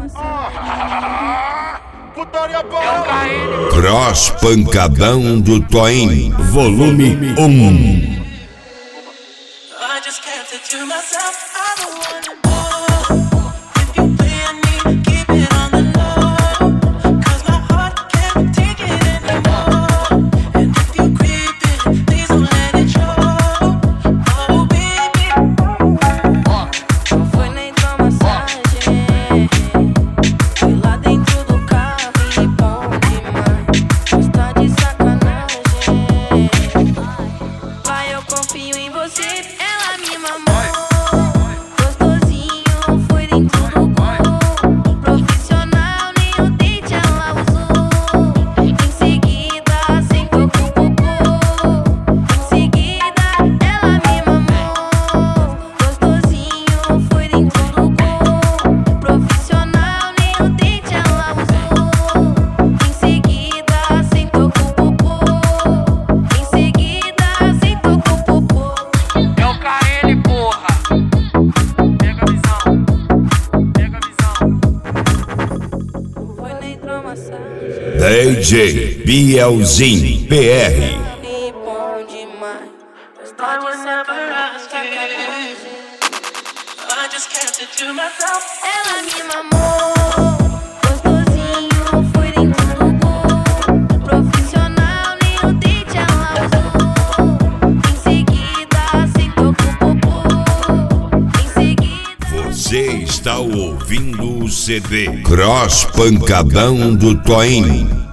Putaria boa. Cross Pancadão do Toim, volume 1. I just kept it to myself. I don't wanna know if you playing me. Keep it on the low, 'cause my heart can't take it anymore. And if you creeping, please don't let it show. Oh baby, não foi nem tua massagem. Fui lá dentro do carro e bom demais. Está de sacanagem. Vai, eu confio em você. Ela me mamou. DJ Bielzinho PR. Ela me mamou, gostosinho, foi dentro do gol. Profissional, nem o dente ela usou. Em seguida, sentou com o popô. Em seguida. Você está ouvindo o CD Cross Pancadão do Toim.